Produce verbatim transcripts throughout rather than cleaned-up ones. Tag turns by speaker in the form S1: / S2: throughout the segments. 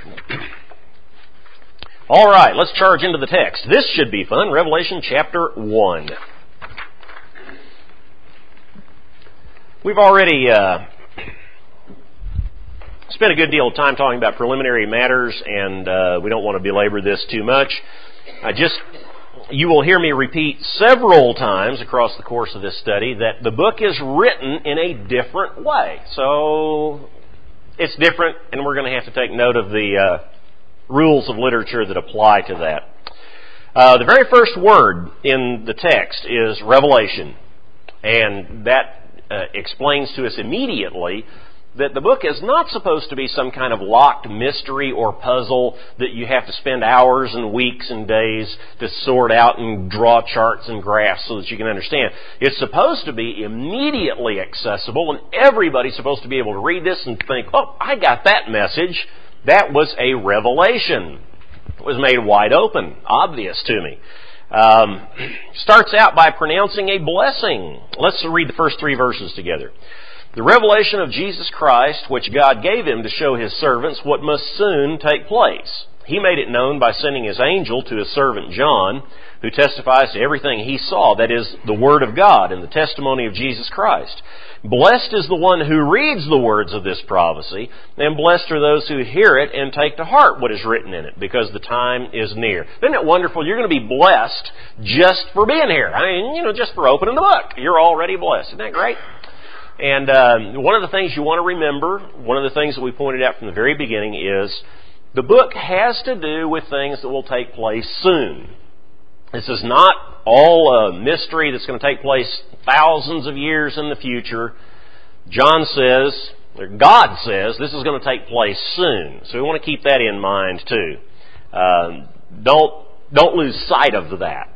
S1: All right, let's charge into the text. This should be fun. Revelation chapter one. We've already uh, spent a good deal of time talking about preliminary matters, and uh, we don't want to belabor this too much. I just, you will hear me repeat several times across the course of this study that the book is written in a different way. So it's different, and we're going to have to take note of the uh, rules of literature that apply to that. Uh, the very first word in the text is revelation, and that uh, explains to us immediately that the book is not supposed to be some kind of locked mystery or puzzle that you have to spend hours and weeks and days to sort out and draw charts and graphs so that you can understand. It's supposed to be immediately accessible, and everybody's supposed to be able to read this and think, oh, I got that message. That was a revelation. It was made wide open, obvious to me. Um, starts out by pronouncing a blessing. Let's read the first three verses together. The revelation of Jesus Christ, which God gave him to show his servants what must soon take place. He made it known by sending his angel to his servant John, who testifies to everything he saw, that is, the Word of God and the testimony of Jesus Christ. Blessed is the one who reads the words of this prophecy, and blessed are those who hear it and take to heart what is written in it, because the time is near. Isn't it wonderful? You're going to be blessed just for being here. I mean, you know, just for opening the book. You're already blessed. Isn't that great? And uh, one of the things you want to remember, one of the things that we pointed out from the very beginning is the book has to do with things that will take place soon. This is not all a mystery that's going to take place thousands of years in the future. John says, or God says, this is going to take place soon. So we want to keep that in mind too. Um, don't don't lose sight of that.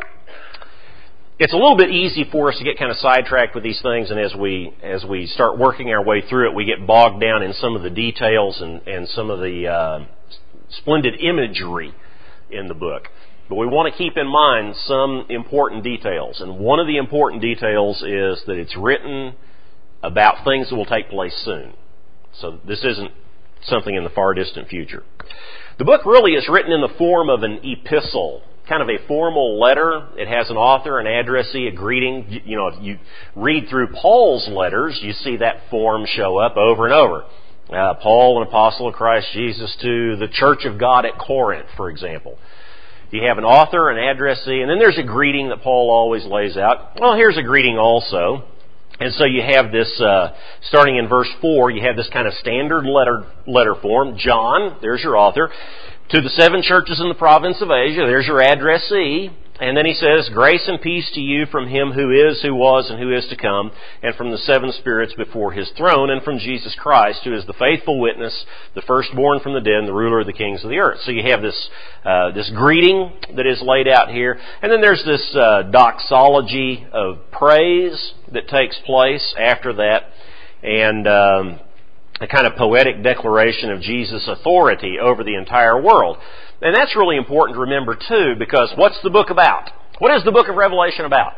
S1: It's a little bit easy for us to get kind of sidetracked with these things, and as we as we start working our way through it, we get bogged down in some of the details and, and some of the uh, splendid imagery in the book. But we want to keep in mind some important details, and one of the important details is that it's written about things that will take place soon. So this isn't something in the far distant future. The book really is written in the form of an epistle. Kind of a formal letter. It has an author, an addressee, a greeting. You, you know, if you read through Paul's letters, you see that form show up over and over. Uh, Paul, an apostle of Christ Jesus, to the Church of God at Corinth, for example. You have an author, an addressee, and then there's a greeting that Paul always lays out. Well, here's a greeting also. And so you have this, uh, starting in verse four, you have this kind of standard letter letter form. John, there's your author. To the seven churches in the province of Asia, there's your addressee. And then he says, grace and peace to you from him who is, who was, and who is to come, and from the seven spirits before his throne, and from Jesus Christ, who is the faithful witness, the firstborn from the dead, and the ruler of the kings of the earth. So you have this uh, this greeting that is laid out here. And then there's this uh, doxology of praise that takes place after that. And um, a kind of poetic declaration of Jesus' authority over the entire world. And that's really important to remember too, because what's the book about? What is the book of Revelation about?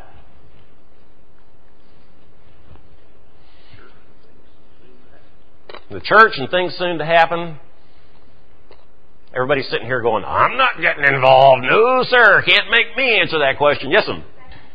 S1: The church and things soon to happen. Everybody's sitting here going, I'm not getting involved. No, sir. Can't make me answer that question. Yes, ma'am.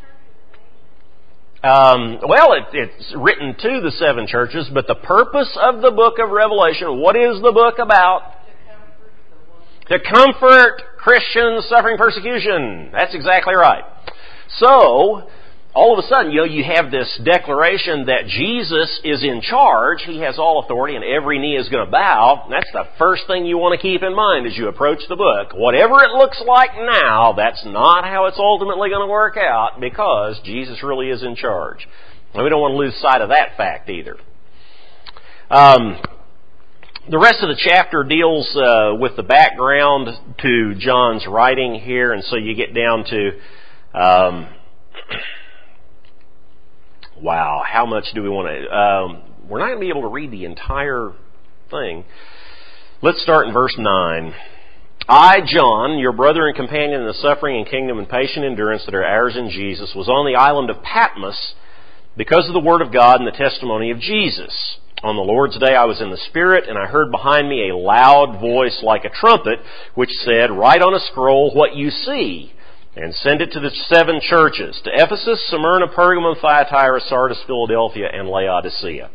S1: Um, well, it, it's written to the seven churches, but the purpose of the book of Revelation, what is the book about? To comfort Christians suffering persecution. That's exactly right. So, all of a sudden, you know, you have this declaration that Jesus is in charge. He has all authority, and every knee is going to bow. That's the first thing you want to keep in mind as you approach the book. Whatever it looks like now, that's not how it's ultimately going to work out, because Jesus really is in charge. And we don't want to lose sight of that fact either. Um... The rest of the chapter deals uh, with the background to John's writing here, and so you get down to, um, wow, how much do we want to, um, we're not going to be able to read the entire thing. Let's start in verse nine. I, John, your brother and companion in the suffering and kingdom and patient endurance that are ours in Jesus, was on the island of Patmos because of the word of God and the testimony of Jesus. On the Lord's day I was in the Spirit, and I heard behind me a loud voice like a trumpet, which said, "Write on a scroll what you see, and send it to the seven churches, to Ephesus, Smyrna, Pergamum, Thyatira, Sardis, Philadelphia, and Laodicea."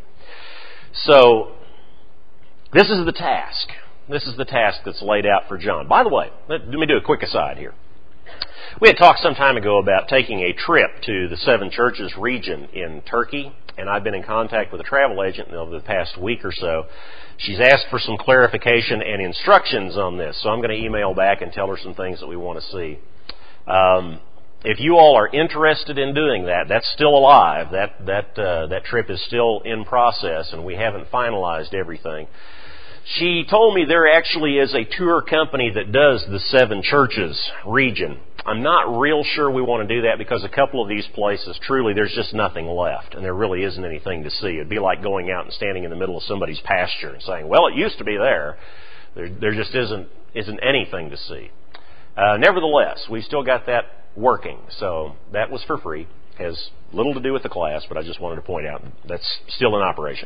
S1: So, this is the task. This is the task that's laid out for John. By the way, let me do a quick aside here. We had talked some time ago about taking a trip to the Seven Churches region in Turkey, and I've been in contact with a travel agent over the past week or so. She's asked for some clarification and instructions on this, so I'm going to email back and tell her some things that we want to see. Um, if you all are interested in doing that, that's still alive. That that uh, that trip is still in process, and we haven't finalized everything. She told me there actually is a tour company that does the Seven Churches region. I'm not real sure we want to do that because a couple of these places, truly, there's just nothing left, and there really isn't anything to see. It'd be like going out and standing in the middle of somebody's pasture and saying, "Well, it used to be there." There, there just isn't isn't anything to see. Uh, nevertheless, we still got that working, so that was for free. Has little to do with the class, but I just wanted to point out that's still in operation.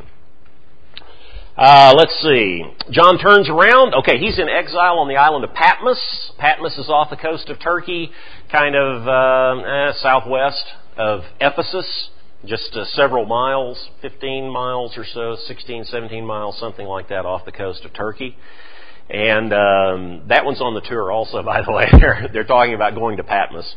S1: Uh, let's see. John turns around. Okay, he's in exile on the island of Patmos. Patmos is off the coast of Turkey, kind of uh, eh, southwest of Ephesus, just uh, several miles, fifteen miles or so, sixteen, seventeen miles, something like that off the coast of Turkey. And um, that one's on the tour also, by the way. They're, they're talking about going to Patmos.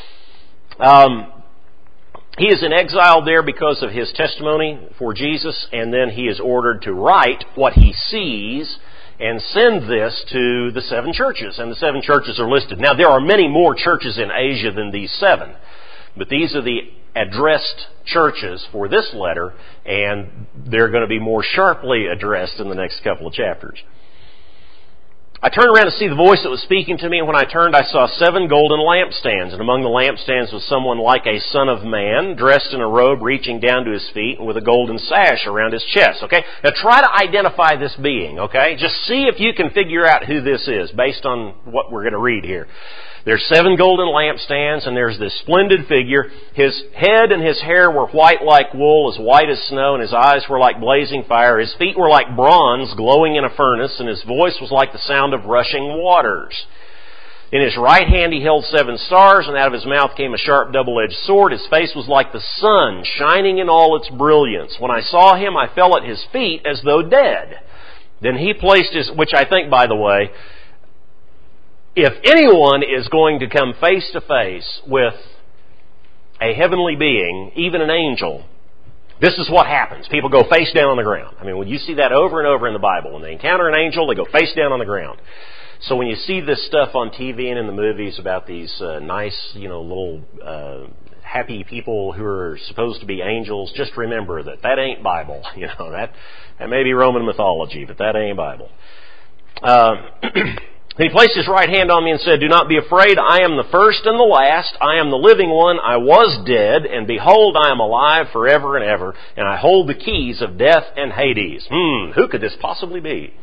S1: Um, he is in exile there because of his testimony for Jesus, and then he is ordered to write what he sees and send this to the seven churches. And the seven churches are listed. Now, there are many more churches in Asia than these seven, but these are the addressed churches for this letter, and they're going to be more sharply addressed in the next couple of chapters. I turned around to see the voice that was speaking to me, and when I turned, I saw seven golden lampstands, and among the lampstands was someone like a son of man, dressed in a robe reaching down to his feet, and with a golden sash around his chest, okay? Now try to identify this being, okay? Just see if you can figure out who this is, based on what we're going to read here. There's seven golden lampstands, and there's this splendid figure. His head and his hair were white like wool, as white as snow, and his eyes were like blazing fire. His feet were like bronze glowing in a furnace, and his voice was like the sound of rushing waters. In his right hand he held seven stars, and out of his mouth came a sharp double-edged sword. His face was like the sun, shining in all its brilliance. When I saw him, I fell at his feet as though dead. Then he placed his, which I think, by the way, if anyone is going to come face to face with a heavenly being, even an angel, this is what happens. People go face down on the ground. I mean, when you see that over and over in the Bible, when they encounter an angel, they go face down on the ground. So when you see this stuff on T V and in the movies about these uh, nice, you know, little uh, happy people who are supposed to be angels, just remember that that ain't Bible. You know, that that may be Roman mythology, but that ain't Bible. Uh, He placed his right hand on me and said, "Do not be afraid. I am the first and the last. I am the living one. I was dead, and behold, I am alive forever and ever, and I hold the keys of death and Hades." Hmm, who could this possibly be?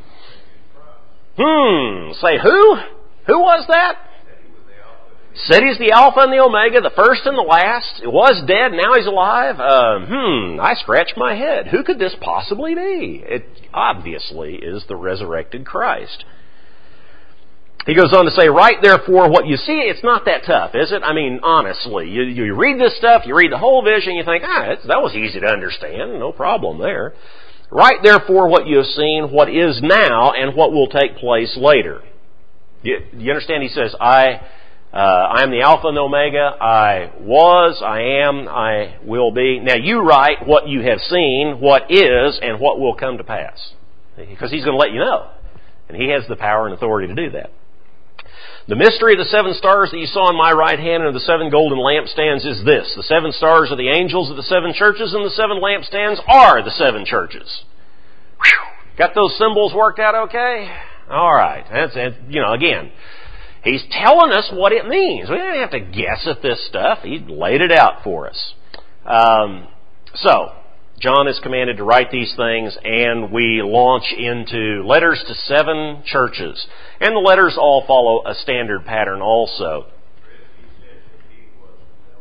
S1: Hmm, say who? Who was that? Said he's the Alpha and the Omega, the first and the last. He was dead, now he's alive. Uh, hmm, I scratched my head. Who could this possibly be? It obviously is the resurrected Christ. He goes on to say, "Write therefore what you see." It's not that tough, is it? I mean, honestly, you, you read this stuff, you read the whole vision, you think, ah, that was easy to understand, no problem there. "Write therefore what you have seen, what is now, and what will take place later." You, you understand? He says, I, uh, I am the Alpha and the Omega, I was, I am, I will be. Now you write what you have seen, what is, and what will come to pass. Because He's going to let you know. And He has the power and authority to do that. "The mystery of the seven stars that you saw in my right hand and of the seven golden lampstands is this. The seven stars are the angels of the seven churches, and the seven lampstands are the seven churches." Whew. Got those symbols worked out okay? All right. That's it. You know, again, He's telling us what it means. We don't have to guess at this stuff. He laid it out for us. Um, so, John is commanded to write these things, and we launch into letters to seven churches. And the letters all follow a standard pattern also.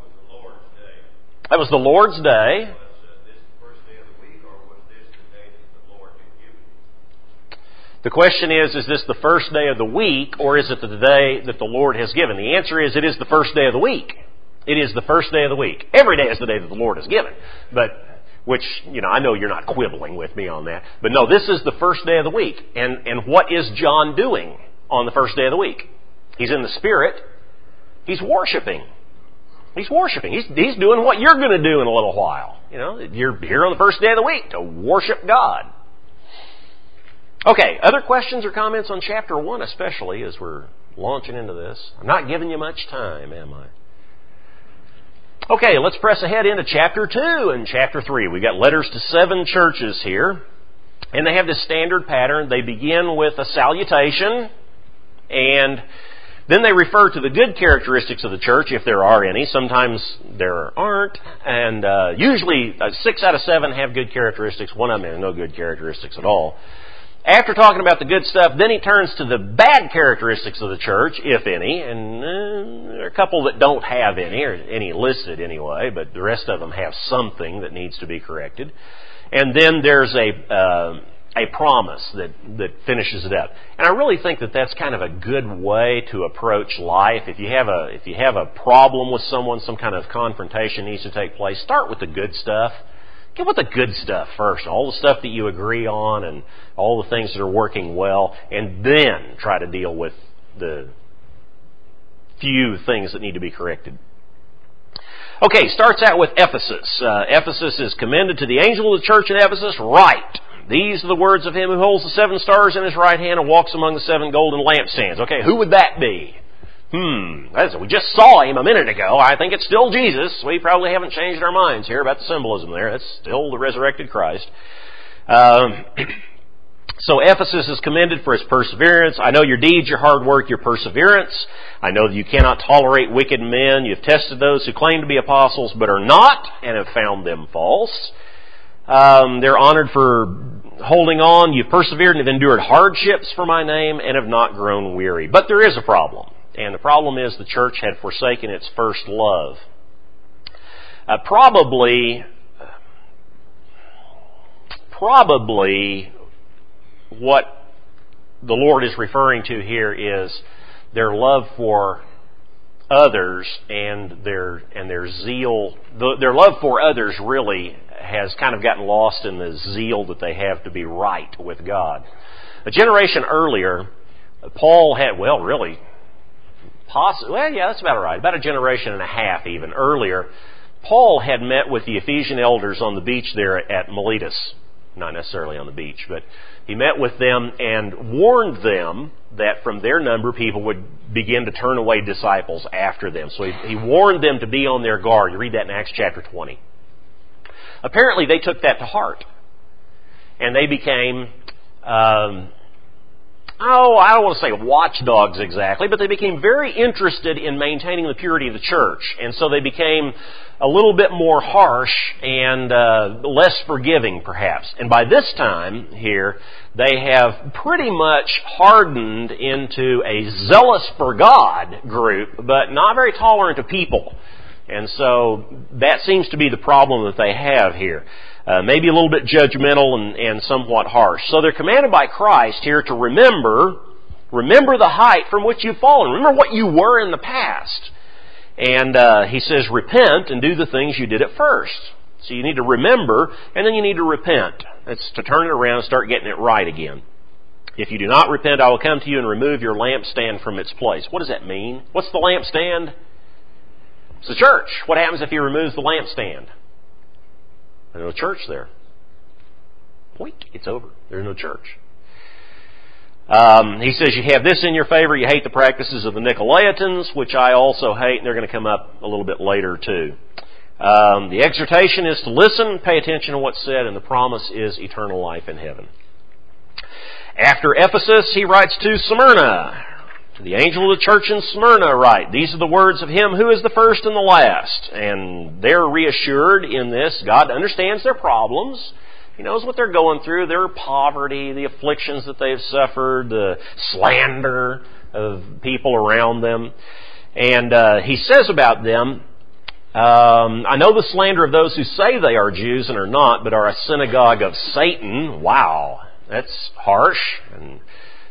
S1: That was the Lord's day. The question is, is this the first day of the week, or is it the day that the Lord has given? The answer is, it is the first day of the week. It is the first day of the week. Every day is the day that the Lord has given. But, which, you know, I know you're not quibbling with me on that. But no, this is the first day of the week. And, and what is John doing on the first day of the week? He's in the Spirit. He's worshiping. He's worshiping. He's, he's doing what you're going to do in a little while. You know, you're here on the first day of the week to worship God. Okay, other questions or comments on chapter one, especially as we're launching into this? I'm not giving you much time, am I? Okay, let's press ahead into chapter two and chapter three. We've got letters to seven churches here, and they have this standard pattern. They begin with a salutation, and then they refer to the good characteristics of the church, if there are any. Sometimes there aren't. And uh, usually uh, six out of seven have good characteristics. One of them has no good characteristics at all. After talking about the good stuff, then he turns to the bad characteristics of the church, if any. And uh, there are a couple that don't have any, or any listed anyway, but the rest of them have something that needs to be corrected. And then there's a... Uh, a promise that, that finishes it up. And I really think that that's kind of a good way to approach life. If you have a, if you have a problem with someone, some kind of confrontation needs to take place, start with the good stuff. Get with the good stuff first, all the stuff that you agree on and all the things that are working well, and then try to deal with the few things that need to be corrected. Okay, starts out with Ephesus. Uh, Ephesus is commended to the angel of the church in Ephesus, write, these are the words of him who holds the seven stars in his right hand and walks among the seven golden lampstands. Okay, who would that be? Hmm, that's, we just saw him a minute ago. I think it's still Jesus. We probably haven't changed our minds here about the symbolism there. It's still the resurrected Christ. Um, so Ephesus is commended for its perseverance. I know your deeds, your hard work, your perseverance. I know that you cannot tolerate wicked men. You've tested those who claim to be apostles but are not and have found them false. Um, they're honored for holding on. You've persevered and have endured hardships for my name and have not grown weary. But there is a problem. And the problem is the church had forsaken its first love. Uh, probably, probably what the Lord is referring to here is their love for others and their and their zeal. The, their love for others really has kind of gotten lost in the zeal that they have to be right with God. A generation earlier, Paul had, well, really, possibly, well, yeah, that's about right. About a generation and a half even earlier, Paul had met with the Ephesian elders on the beach there at Miletus. Not necessarily on the beach, but he met with them and warned them that from their number people would begin to turn away disciples after them. So he, he warned them to be on their guard. You read that in Acts chapter twenty. Apparently they took that to heart. And they became, um, oh, I don't want to say watchdogs exactly, but they became very interested in maintaining the purity of the church. And so they became a little bit more harsh and uh, less forgiving, perhaps. And by this time here, they have pretty much hardened into a zealous for God group, but not very tolerant of people. And so that seems to be the problem that they have here. Uh, maybe a little bit judgmental and, and somewhat harsh. So they're commanded by Christ here to remember, remember the height from which you've fallen. Remember what you were in the past. And uh, he says, repent and do the things you did at first. So you need to remember, and then you need to repent. That's to turn it around and start getting it right again. If you do not repent, I will come to you and remove your lampstand from its place. What does that mean? What's the lampstand? It's the church. What happens if he removes the lampstand? There's no church there. Boink, it's over. There's no church. Um, he says, you have this in your favor. You hate the practices of the Nicolaitans, which I also hate, and they're going to come up a little bit later too. Um, the exhortation is to listen, pay attention to what's said, and the promise is eternal life in heaven. After Ephesus, he writes to Smyrna. To the angel of the church in Smyrna write, these are the words of him who is the first and the last. And they're reassured in this. God understands their problems. He knows what they're going through, their poverty, the afflictions that they've suffered, the slander of people around them. And uh, he says about them, um, I know the slander of those who say they are Jews and are not, but are a synagogue of Satan. Wow, that's harsh. And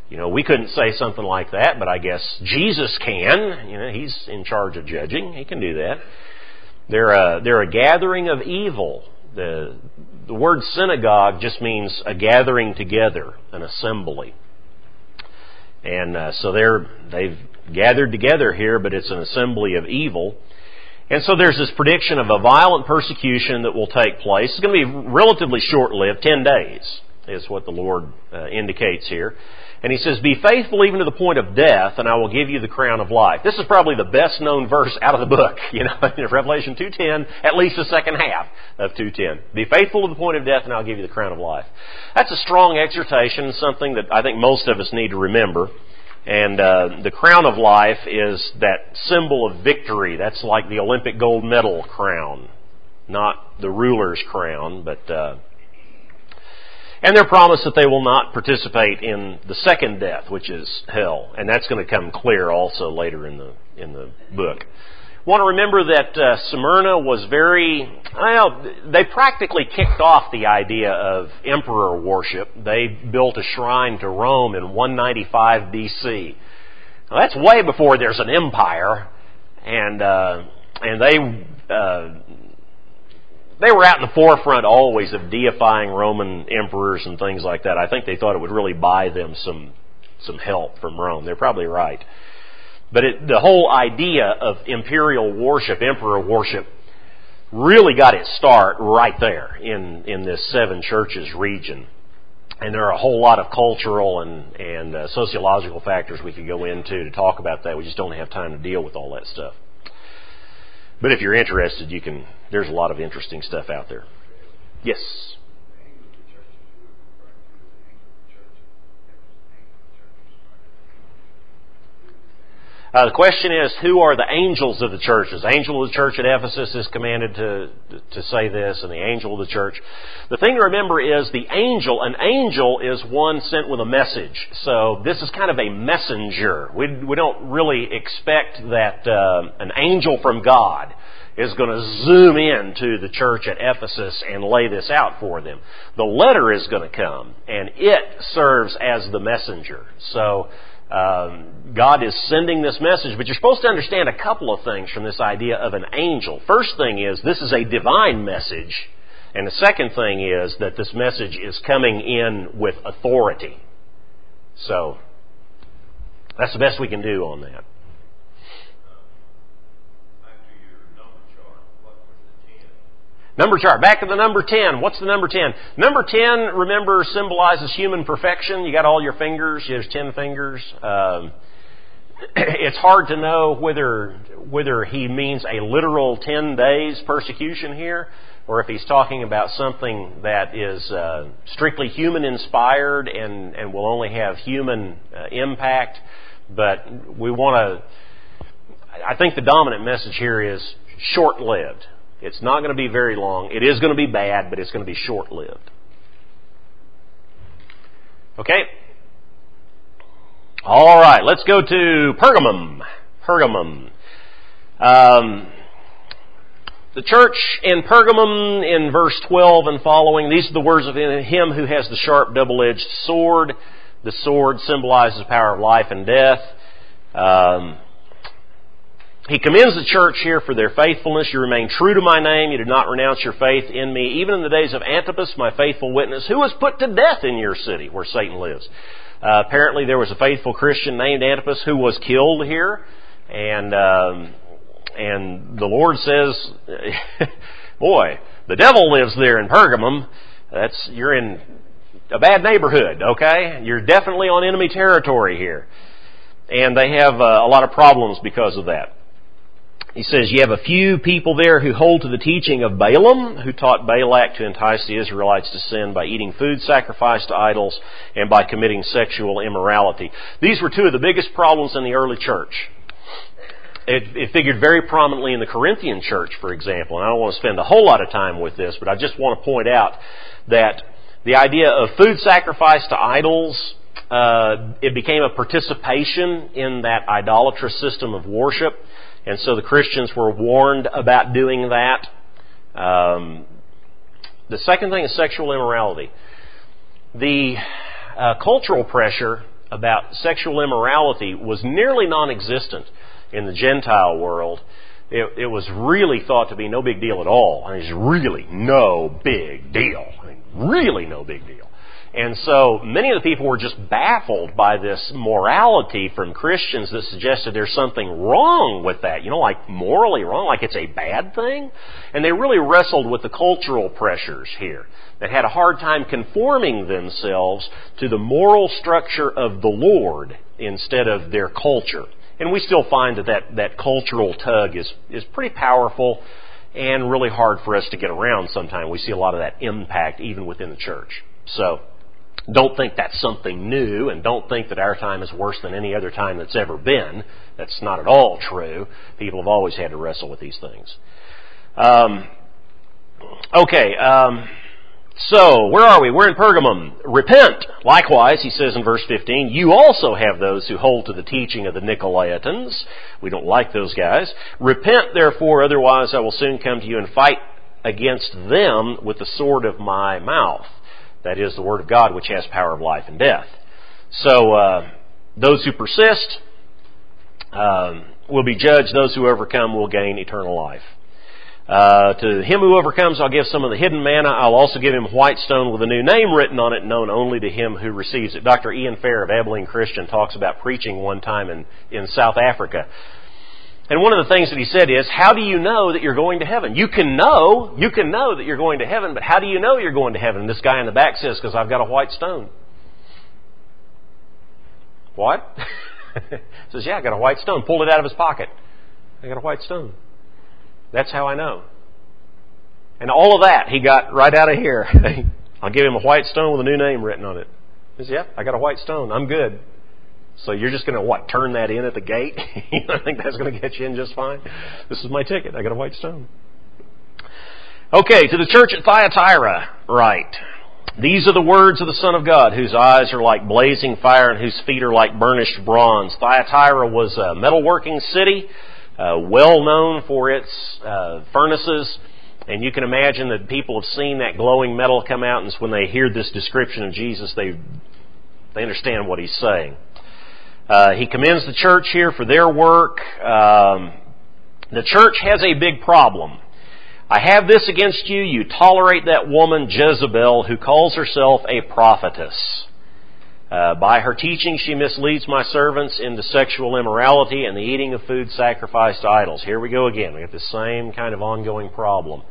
S1: You know, we couldn't say something like that, but I guess Jesus can. You know, He's in charge of judging. He can do that. They're a, they're a gathering of evil. The, the word synagogue just means a gathering together, an assembly. And uh, so they're, they've gathered together here, but it's an assembly of evil. And so there's this prediction of a violent persecution that will take place. It's going to be relatively short-lived, ten days is what the Lord uh, indicates here. And He says, be faithful even to the point of death, and I will give you the crown of life. This is probably the best known verse out of the book. You know, in Revelation two ten, at least the second half of two ten. Be faithful to the point of death, and I'll give you the crown of life. That's a strong exhortation, something that I think most of us need to remember. And uh, the crown of life is that symbol of victory. That's like the Olympic gold medal crown, not the ruler's crown, but... Uh, And they're promised that they will not participate in the second death, which is hell. And that's going to come clear also later in the in the book. Want to remember that uh, Smyrna was very, well, they practically kicked off the idea of emperor worship. They built a shrine to Rome in one ninety-five B C. Now, that's way before there's an empire. And, uh, and they... Uh, They were out in the forefront always of deifying Roman emperors and things like that. I think they thought it would really buy them some some help from Rome. They're probably right. But it, the whole idea of imperial worship, emperor worship, really got its start right there in, in this seven churches region. And there are a whole lot of cultural and, and uh, sociological factors we could go into to talk about that. We just don't have time to deal with all that stuff. But if you're interested, you can. There's a lot of interesting stuff out there. Yes? Uh, the question is, who are the angels of the churches? The angel of the church at Ephesus is commanded to to say this, and the angel of the church. The thing to remember is the angel, an angel is one sent with a message. So this is kind of a messenger. We, we don't really expect that uh, an angel from God is going to zoom in to the church at Ephesus and lay this out for them. The letter is going to come, and it serves as the messenger. So um, God is sending this message, but you're supposed to understand a couple of things from this idea of an angel. First thing is, this is a divine message, and the second thing is that this message is coming in with authority. So that's the best we can do on that. Number chart. Back to the number ten. What's the number ten? Number ten, remember, symbolizes human perfection. You got all your fingers. There's ten fingers. Um, it's hard to know whether whether he means a literal ten days persecution here, or if he's talking about something that is uh, strictly human inspired and, and will only have human uh, impact. But we want to... I think the dominant message here is short-lived. It's not going to be very long. It is going to be bad, but it's going to be short-lived. Okay? All right, let's go to Pergamum. Pergamum. Um, the church in Pergamum in verse twelve and following, these are the words of him who has the sharp double-edged sword. The sword symbolizes the power of life and death. Um... He commends the church here for their faithfulness. You remain true to my name. You did not renounce your faith in me, even in the days of Antipas, my faithful witness, who was put to death in your city where Satan lives. Uh, apparently there was a faithful Christian named Antipas who was killed here. And, um, and the Lord says, boy, the devil lives there in Pergamum. That's, you're in a bad neighborhood, okay? You're definitely on enemy territory here. And they have uh, a lot of problems because of that. He says, you have a few people there who hold to the teaching of Balaam, who taught Balak to entice the Israelites to sin by eating food sacrificed to idols and by committing sexual immorality. These were two of the biggest problems in the early church. It, it figured very prominently in the Corinthian church, for example. And I don't want to spend a whole lot of time with this, but I just want to point out that the idea of food sacrifice to idols, uh, it became a participation in that idolatrous system of worship. And so the Christians were warned about doing that. Um, the second thing is sexual immorality. The uh, cultural pressure about sexual immorality was nearly non-existent in the Gentile world. It, it was really thought to be no big deal at all. I mean, it's really no big deal. I mean, really no big deal. And so many of the people were just baffled by this morality from Christians that suggested there's something wrong with that. You know, like morally wrong, like it's a bad thing. And they really wrestled with the cultural pressures here. They had a hard time conforming themselves to the moral structure of the Lord instead of their culture. And we still find that that, that cultural tug is, is pretty powerful and really hard for us to get around sometimes. We see a lot of that impact even within the church. So, don't think that's something new, and don't think that our time is worse than any other time that's ever been. That's not at all true. People have always had to wrestle with these things. Um, okay, um, so where are we? We're in Pergamum. Repent. Likewise, he says in verse fifteen, you also have those who hold to the teaching of the Nicolaitans. We don't like those guys. Repent, therefore, otherwise I will soon come to you and fight against them with the sword of my mouth. That is the Word of God, which has power of life and death. So, uh, those who persist um, will be judged. Those who overcome will gain eternal life. Uh, to him who overcomes, I'll give some of the hidden manna. I'll also give him white stone with a new name written on it, known only to him who receives it. Doctor Ian Fair of Abilene Christian talks about preaching one time in, in South Africa. And one of the things that he said is, how do you know that you're going to heaven? You can know, you can know that you're going to heaven, but how do you know you're going to heaven? And this guy in the back says, because I've got a white stone. What? Says, yeah, I got a white stone. Pulled it out of his pocket. I got a white stone. That's how I know. And all of that he got right out of here. I'll give him a white stone with a new name written on it. He says, yeah, I got a white stone. I'm good. So you're just going to, what, turn that in at the gate? You don't think that's going to get you in just fine? This is my ticket. I got a white stone. Okay, to the church at Thyatira, right. These are the words of the Son of God, whose eyes are like blazing fire and whose feet are like burnished bronze. Thyatira was a metalworking city, uh, well known for its uh, furnaces. And you can imagine that people have seen that glowing metal come out, and when they hear this description of Jesus, they, they understand what he's saying. Uh, he commends the church here for their work. Um, the church has a big problem. I have this against you. You tolerate that woman Jezebel, who calls herself a prophetess. Uh, by her teaching, she misleads my servants into sexual immorality and the eating of food sacrificed to idols. Here we go again. We have the same kind of ongoing problem.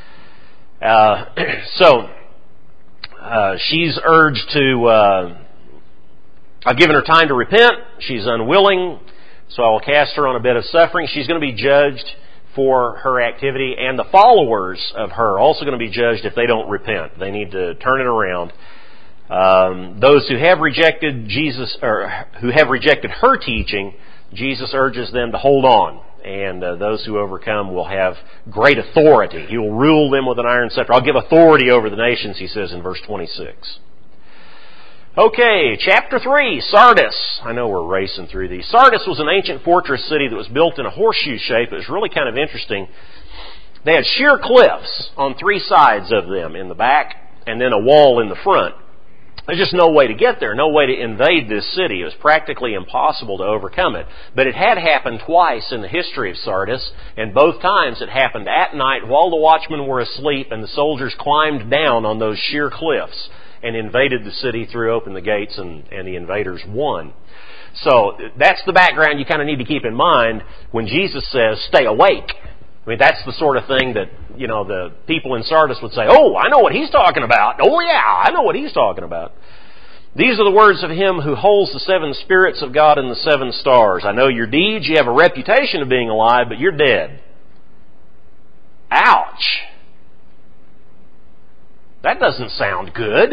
S1: Uh, so, uh, she's urged to... Uh, I've given her time to repent. She's unwilling, so I will cast her on a bed of suffering. She's going to be judged for her activity, and the followers of her are also going to be judged if they don't repent. They need to turn it around. Um, those who have rejected Jesus, or who have rejected her teaching, Jesus urges them to hold on. And uh, those who overcome will have great authority. He will rule them with an iron scepter. I'll give authority over the nations, he says in verse twenty-six. Okay, chapter three, Sardis. I know we're racing through these. Sardis was an ancient fortress city that was built in a horseshoe shape. It was really kind of interesting. They had sheer cliffs on three sides of them in the back, and then a wall in the front. There's just no way to get there, no way to invade this city. It was practically impossible to overcome it. But it had happened twice in the history of Sardis, and both times it happened at night while the watchmen were asleep, and the soldiers climbed down on those sheer cliffs and invaded the city, threw open the gates, and, and the invaders won. So that's the background you kind of need to keep in mind when Jesus says, stay awake. I mean, that's the sort of thing that, you know, the people in Sardis would say, oh, I know what he's talking about. Oh, yeah, I know what he's talking about. These are the words of him who holds the seven spirits of God and the seven stars. I know your deeds. You have a reputation of being alive, but you're dead. Ouch. That doesn't sound good.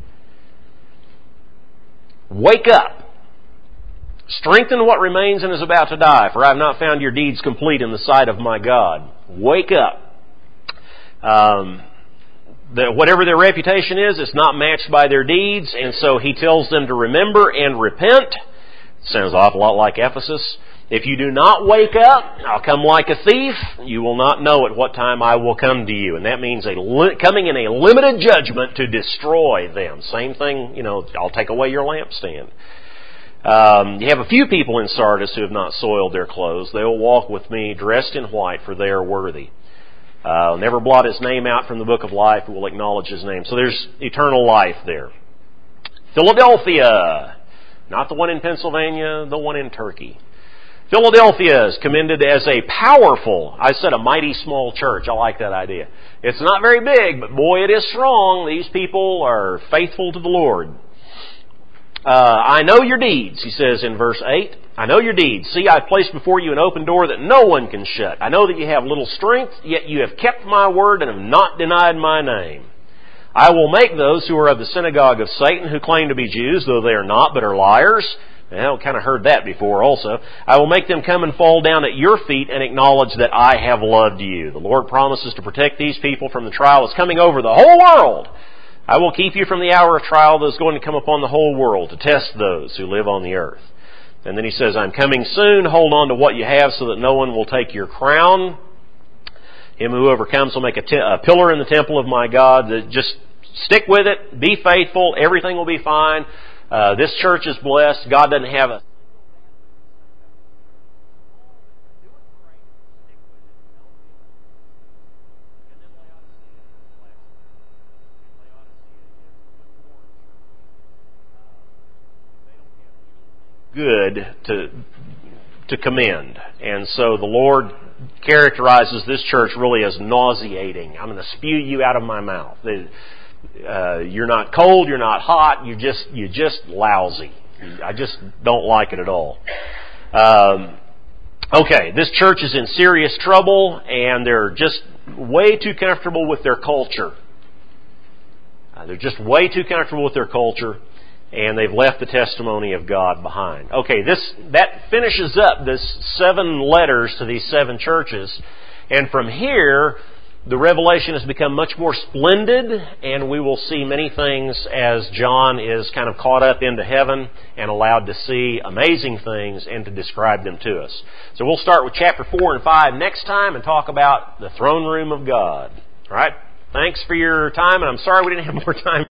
S1: Wake up. Strengthen what remains and is about to die, for I have not found your deeds complete in the sight of my God. Wake up. Um, the, whatever their reputation is, it's not matched by their deeds, and so he tells them to remember and repent. Sounds an awful lot like Ephesus. If you do not wake up, I'll come like a thief. You will not know at what time I will come to you. And that means a li- coming in a limited judgment to destroy them. Same thing, you know, I'll take away your lampstand. Um, you have a few people in Sardis who have not soiled their clothes. They will walk with me dressed in white, for they are worthy. Uh, I'll never blot his name out from the book of life, but will acknowledge his name. So there's eternal life there. Philadelphia, not the one in Pennsylvania, the one in Turkey. Philadelphia is commended as a powerful, I said a mighty small church. I like that idea. It's not very big, but boy, it is strong. These people are faithful to the Lord. Uh, I know your deeds, he says in verse eight. I know your deeds. See, I've placed before you an open door that no one can shut. I know that you have little strength, yet you have kept my word and have not denied my name. I will make those who are of the synagogue of Satan, who claim to be Jews, though they are not, but are liars. Well, kind of heard that before also. I will make them come and fall down at your feet and acknowledge that I have loved you. The Lord promises to protect these people from the trial that's coming over the whole world. I will keep you from the hour of trial that is going to come upon the whole world to test those who live on the earth. And then he says, I'm coming soon. Hold on to what you have so that no one will take your crown. Him who overcomes will make a, te- a pillar in the temple of my God. Just stick with it. Be faithful. Everything will be fine. Uh, this church is blessed. God doesn't have a... good to to commend. And so the Lord characterizes this church really as nauseating. I'm going to spew you out of my mouth. Uh, you're not cold, you're not hot, you're just you're just lousy. I just don't like it at all. Um, okay, this church is in serious trouble, and they're just way too comfortable with their culture. Uh, they're just way too comfortable with their culture. And they've left the testimony of God behind. Okay, this that finishes up this seven letters to these seven churches. And from here, the revelation has become much more splendid, and we will see many things as John is kind of caught up into heaven and allowed to see amazing things and to describe them to us. So we'll start with chapter four and five next time and talk about the throne room of God. All right? Thanks for your time, and I'm sorry we didn't have more time.